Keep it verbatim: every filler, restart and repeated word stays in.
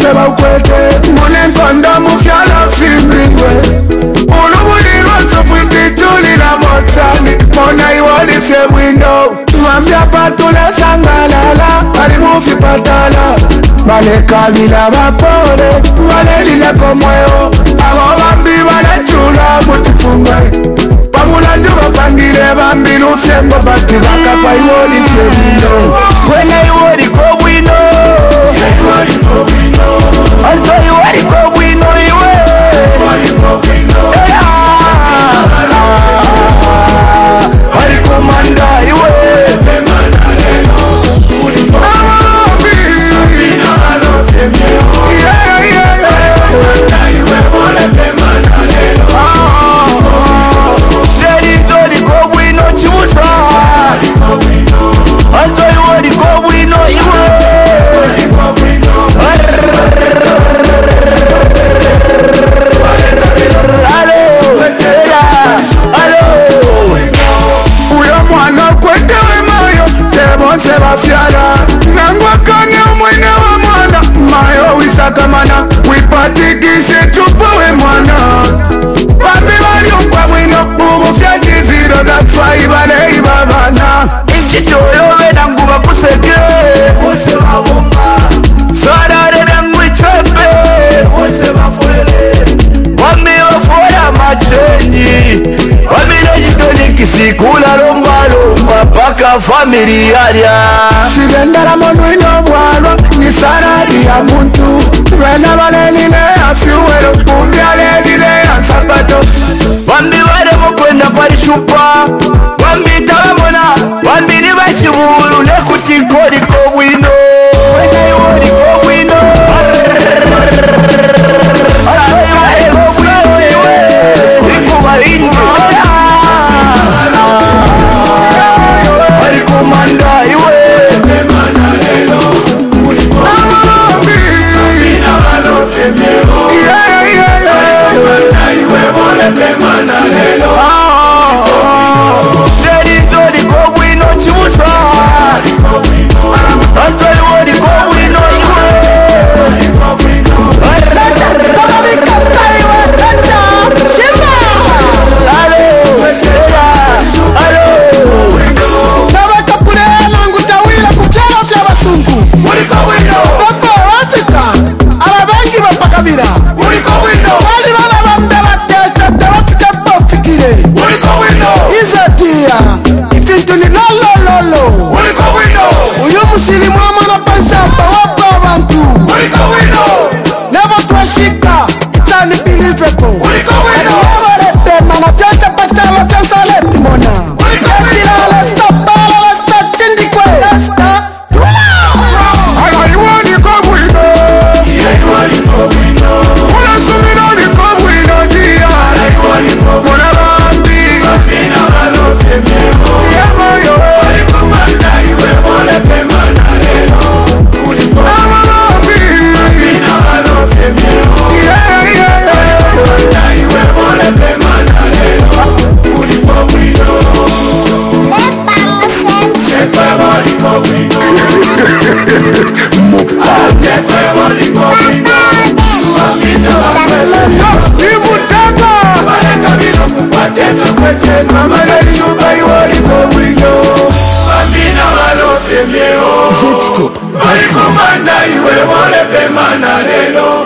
bose baukwete mune nkondo mufyala fimbiwe ulubulirwa nsofuititulila motani mona iwolifye mwindo mwambia patule sangalala ali mufi patala balekabila bapole balelileko mweo abo bambi balechula mutifungai pamulandu bapangile bambi lufyengo bati bakapa iwolifye mwindo kwene iwoliko bwino Alto iwoliko bwino iwe alikomanda iwe Sebastiana Nangwakane umwene wa mwana Mayo wisakamana Wipatikishe tupowe mwana Wambi waliungwa mwino Ubu fyashi ziro Gatfa ibale ibabana Ichitolo wena nguwa kuseke Ose wabumba Sarare nangu ichepe Ose wafuele Wambi wafuela machenyi Wambi najitoni kisikula lomba lomba Paka familiaria Shigendala monu inobwalwa Ni sarari ya muntu Wena balelile ya fiuwelo Umbi alelile ya sapato Wambi wale mkwenda pari shupa Wambi tawamona Wambi ni bachiburu Nekutikori kowino Wena iwori kowino Alaiwa eko wino iwe Ikuwa indi Alikomanda iwe Pemana lelo Amambi Amina walo femeo Yeah yeah yeah Alikomanda iwe Mole pemana lelo Derito liko wino chusa Liko wino Asto iwe liko wino iwe Liko wino Raja Kama mikata iwe Raja Shima Alo Era Alo Uliko wino Papa watika Alabengi wapakabira Uliko wino Wali wala wambe watesha Tewafika pofikire Uliko wino Izatia Ifintuli lolo lolo Uliko wino Uyu musili mwama na pansapa Wapa wantu Uliko wino Never twashika It's unbelievable Uliko wino Never let them Mana fianza pachala fianza leti mona Uliko wino Let's stop Let's stop Chindi kwe Let's stop Zscoop. Alikomanda iwe Mole pemana lelo